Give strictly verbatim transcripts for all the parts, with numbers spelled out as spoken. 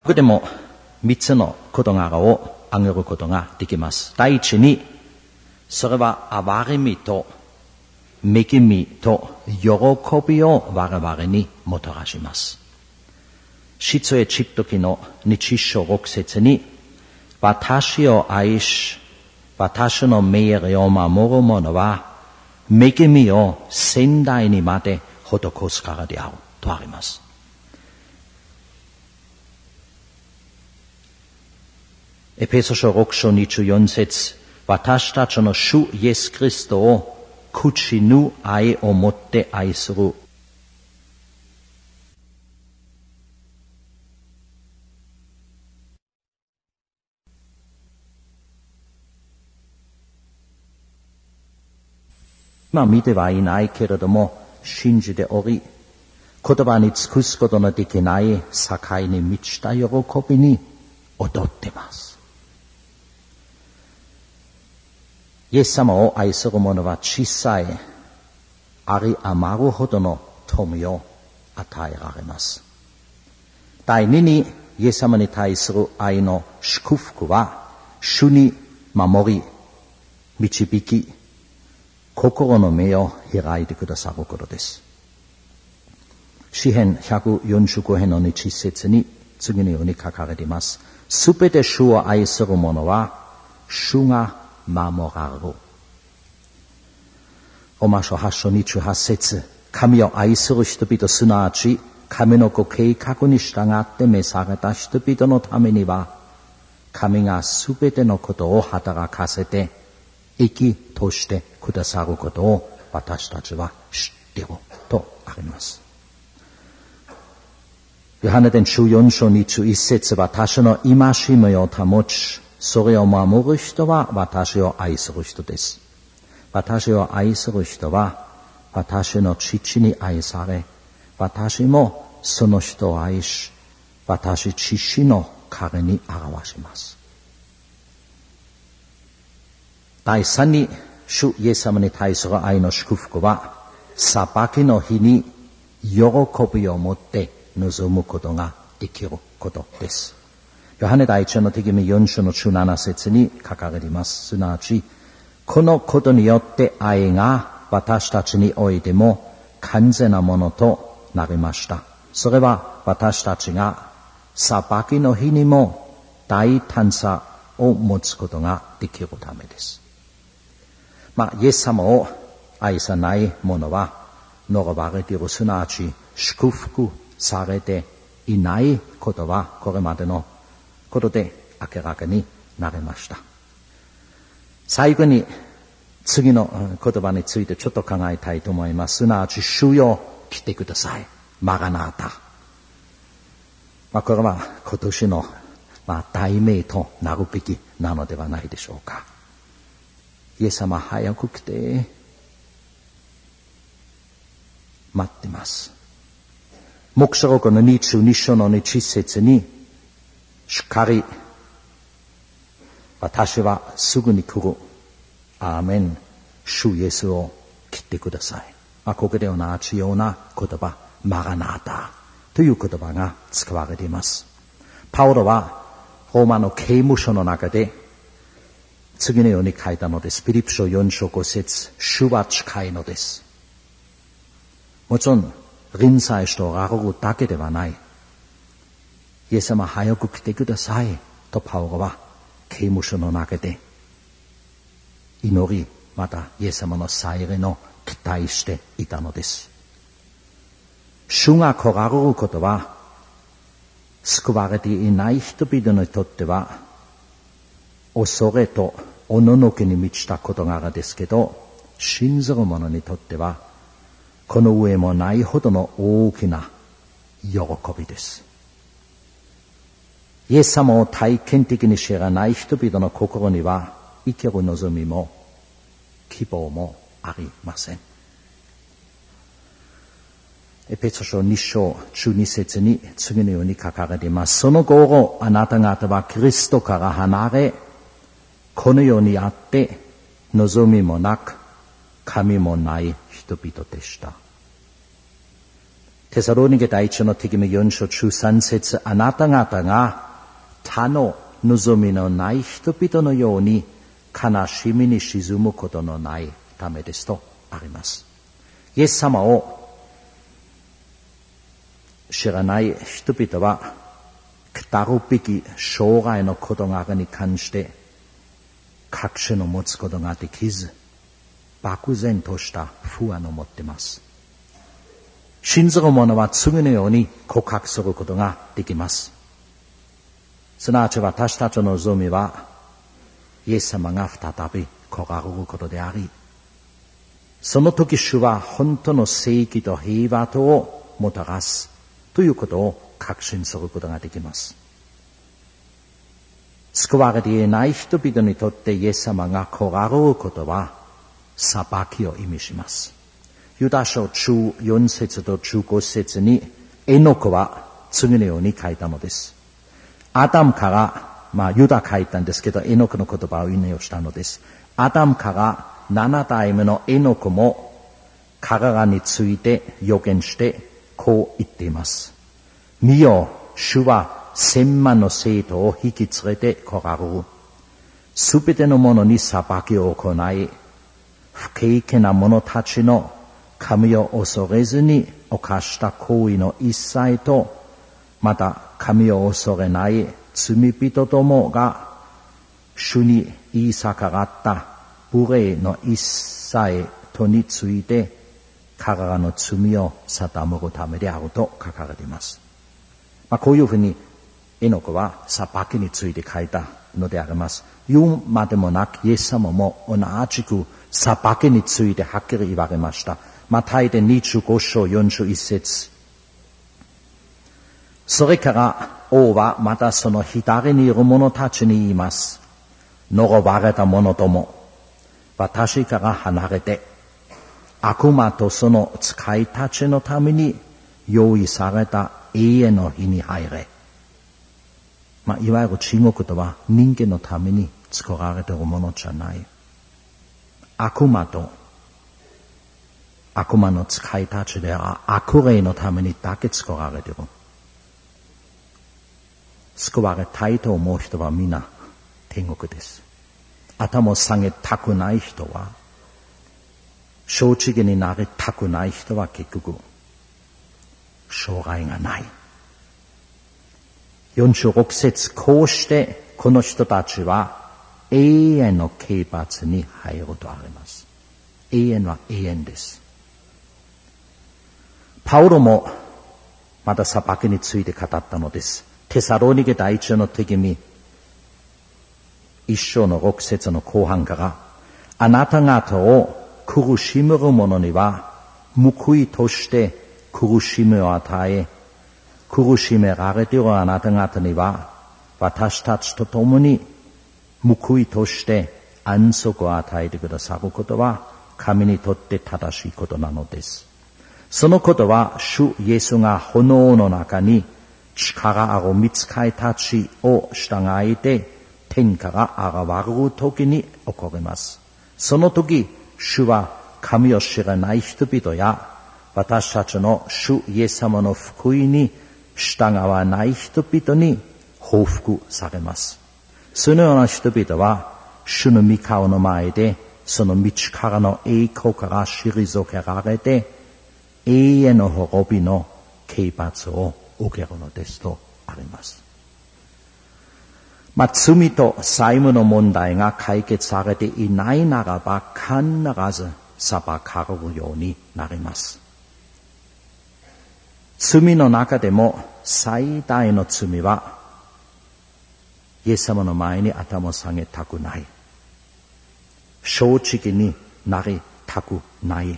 ここでも三つの事柄を挙げることができます。第一に、それは憐れみと恵みと喜びを我々にもたらします。出エジプト記のに章ろく節に、私を愛し、私の命令を守る者は、恵みを先代にまで施すからであるとあります。エペソ書ろく章にじゅうよん節、私たちの主イエス・キリストを朽ちぬ愛をもって愛する。まあ見てはいないけれども信じており、言葉に尽くすことのできない境に満ちた喜びに踊っています。イエス様を愛する者は小さい、あり余るほどの富を与えられます。第二に、イエス様に対する愛の祝福は、主に守り、導き、心の目を開いてくださることです。詩編ひゃくよんじゅうご編のに節に次のように書かれています。すべて主を愛する者は、主が守られる。ローマ書はち章にじゅうはち節、神を愛する人々、すなわち神のご計画に従って召された人々のためには、神がすべてのことを働かせて益としてくださることを私たちは知っているとあります。ヨハネ伝じゅうよん章にじゅういち節、私の戒めを保ち、それを守る人は私を愛する人です。私を愛する人は私の父に愛され、私もその人を愛し、私父の影に表します。第三に、主イエス様に対する愛の祝福は、裁きの日に喜びを持って望むことができることです。ヨハネ第一の手紙よん章のじゅうなな節に書かれています。すなわち、このことによって愛が私たちにおいても完全なものとなりました。それは私たちが裁きの日にも大胆さを持つことができるためです。まあ、イエス様を愛さない者は呪われている、すなわち祝福されていないことはこれまでのことで明らかになりました。最後に次の言葉についてちょっと考えたいと思います。すなわち、主よ来てください。マラナータ。まあ、これは今年の、まあ、題名となるべきなのではないでしょうか。イエス様早く来て待ってます。黙示録のにじゅうに章のに節に、しっかり私はすぐに来る。アーメン。主イエスを切ってください。まあ、ここで同じような言葉、マラナータという言葉が使われています。パウロはローマの刑務所の中で次のように書いたのです。ピリピ書よん章ご節、主は近いのです。もちろん臨在しておられるだけではない。イエス様早く来てくださいとパウロは刑務所の中で祈り、またイエス様の再来の期待していたのです。主が来られることは、救われていない人々にとっては恐れとおののけに満ちた事柄ですけど、信ずる者にとってはこの上もないほどの大きな喜びです。イエス様を体験的に知らない人々の心には生きる望みも希望もありません。エペソ書に章じゅうに節に次のように書かれています。その頃あなた方はキリストから離れ、この世にあって望みもなく神もない人々でした。 テサロニケ第一の手紙よん章じゅうさん節、あなた方が他の望みのない人々のように悲しみに沈むことのないためですとあります。イエス様を知らない人々は来るべき将来の事柄に関して確信を持つことができず、漠然とした不安を持っています。信ずる者は次のように告白することができます。すなわち私たちの望みは、イエス様が再び来られることであり、その時主は本当の正義と平和とをもたらすということを確信することができます。救われていない人々にとってイエス様が来られることは裁きを意味します。ユダ書じゅうよん節とじゅうご節にエノクは次のように書いたのです。アダムから、まあユダ書いたんですけど、エノクの言葉を引用したのです。アダムから七代目のエノクも彼らについて予言してこう言っています。見よ、主は千万の生徒を引き連れて来られる。すべてのものに裁きを行い、不敬虔な者たちの神を恐れずに犯した行為の一切と、また神を恐れない罪人どもが主に言い逆らった無礼の一切とについて彼らの罪を定めるためであると書かれています。まあ、こういうふうにエノクは裁きについて書いたのであります。言うまでもなくイエス様も同じく裁きについてはっきり言われました。マタイでにじゅうご章よんじゅういち節。それから王はまたその左にいる者たちに言います。呪われた者ども、私から離れて悪魔とその使いたちのために用意された永遠の火に入れ。まあ、いわゆる地獄とは人間のために作られているものじゃない。悪魔と悪魔の使いたちでは悪霊のためにだけ作られている。救われたいと思う人はみんな天国です。頭を下げたくない人は、正直になりたくない人は結局将来がない。よんじゅうろく節、こうしてこの人たちは永遠の刑罰に入るとあります。永遠は永遠です。パウロもまた裁きについて語ったのです。テサロニケ第一の手紙一章のろく節の後半から、あなた方を苦しめる者には報いとして苦しみを与え、苦しめられているあなた方には私たちと共に報いとして安息を与えてくださることは神にとって正しいことなのです。そのことは主イエスが炎の中に力ある御使いたちを従えて天から現れる時に起こります。その時、主は神を知らない人々や私たちの主イエス様の福音に従わない人々に報復されます。そのような人々は主の御顔の前でその道からの栄光から退けられて永遠の滅びの刑罰を受けるのですとあります。まあ、罪と債務の問題が解決されていないならば必ず裁かれるようになります。罪の中でも最大の罪はイエス様の前に頭を下げたくない。正直になりたくない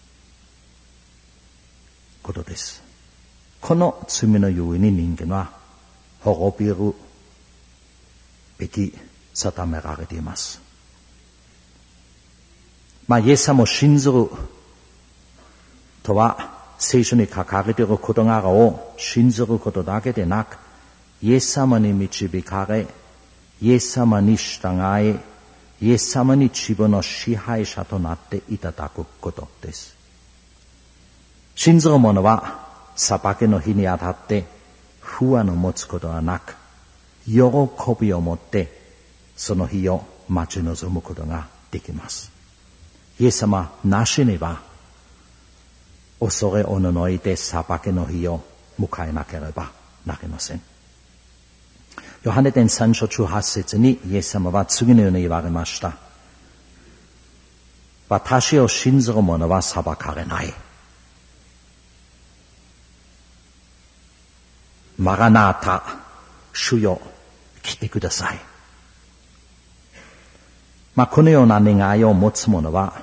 ことです。この罪のゆえに人間は滅びるべき定められています。まあ、イエス様を信ずるとは聖書に書かれている事柄を信ずることだけでなく、イエス様に導かれ、イエス様に従い、イエス様に自分の支配者となっていただくことです。信ずる者は裁きの日にあたって不安を持つことはなく、喜びを持ってその日を待ち望むことができます。イエス様なしには恐れおののいて裁きの日を迎えなければなりません。ヨハネ伝さん章じゅうはち節にイエス様は次のように言われました。私を信ずる者は裁かれない。マラナータ、主よ、来てください。まあ、このような願いを持つ者は、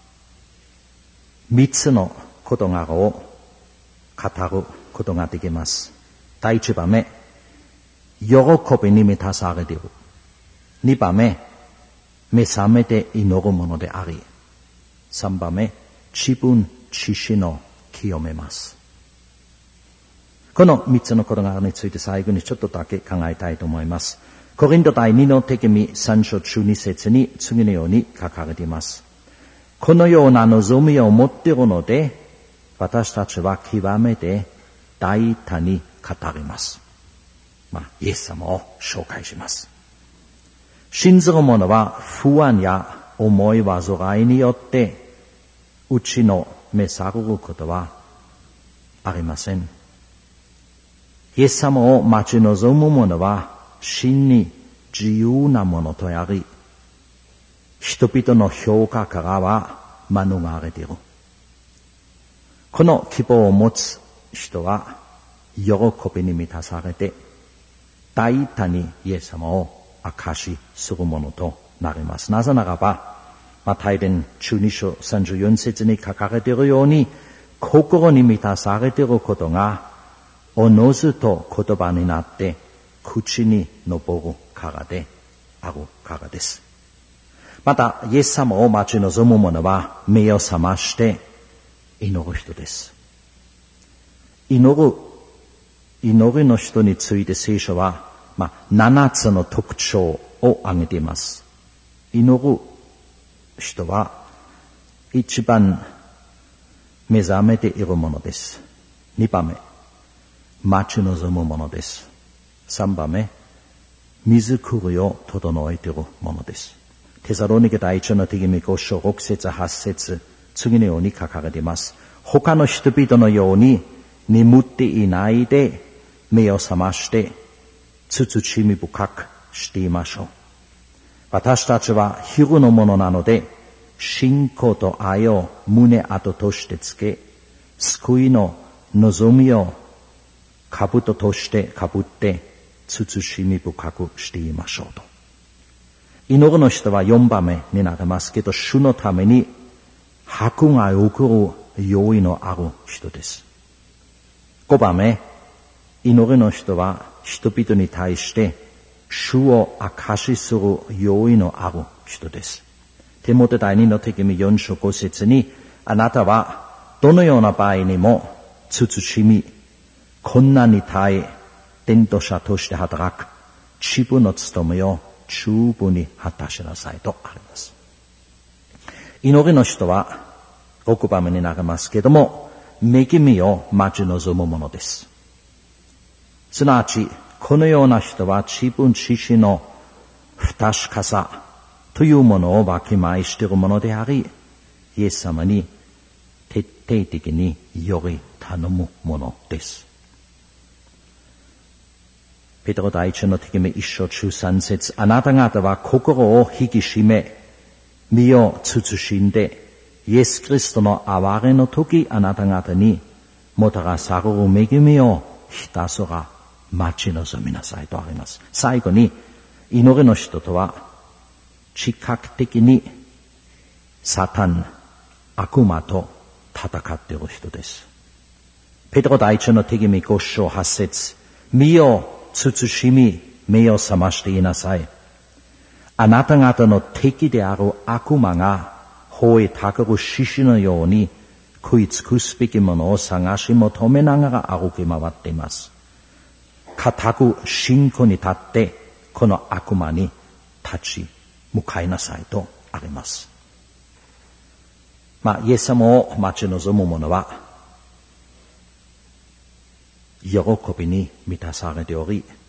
三つの事柄を語ることができます。第一番目、喜びに満たされている。二番目、目覚めて祈るものであり。三番目、自分自身を清めます。この三つの事柄について最後にちょっとだけ考えたいと思います。コリント第二の手紙三章じゅうに節に次のように書かれています。このような望みを持っているので、私たちは極めて大胆に語ります。まあ、イエス様を紹介します。信ずる者は不安や思い煩いによってうちの召されることはありません。イエス様を待ち望む者は真に自由なものとやり、人々の評価からは免れている。この希望を持つ人は喜びに満たされて、大胆にイエス様を証しするものとなります。なぜならば、マタイ伝じゅうに章さんじゅうよん節に書かれているように、心に満たされていることがおのずと言葉になって口に上るからであるからです。また、イエス様を待ち望む者は目を覚まして祈る人です。祈る、祈りの人について聖書は、まあ、七つの特徴を挙げています。祈る人は一番目覚めているものです。二番目、待ち望むものです。三番目、水くりを整えているものです。テサロニケ第一の手紙ご章六節八節、次のように書かれています。他の人々のように眠っていないで目を覚まして慎み深くしていましょう。私たちは昼のものなので、信仰と愛を胸跡としてつけ、救いの望みを兜としてかぶって慎み深くしていましょうと。祈るの人は四番目になりますけど、主のために迫害を送る用意のある人です。五番目、祈りの人は人々に対して主を証しする用意のある人です。テモテ第二の手紙四章五節に、あなたはどのような場合にも慎み、困難に耐え、伝道者として働く自分の務めを十分に果たしなさいとあります。祈りの人は六番目になりますけれども、恵みを待ち望むものです。すなわち、このような人は自分自身の不確かさというものをわきまえしているものであり、イエス様に徹底的により頼むものです。ペテロ第一の手紙一章十三節、あなた方は心を引き締め、身を慎んで、イエス・キリストの憐れの時、あなた方にもたらされる恵みをひたすら待ち望みなさいとあります。最後に、祈りの人とは、知覚的にサタン、悪魔と戦っている人です。ペテロ第一の手紙五章八節、身を慎み、目を覚ましていなさい。あなた方の敵である悪魔が吠えたぐる獅子のように食い尽くすべきものを探し求めながら歩き回っています。固く信仰に立ってこの悪魔に立ち向かいなさいとあります。まあ、イエス様を待ち望む者は喜びに満たされており、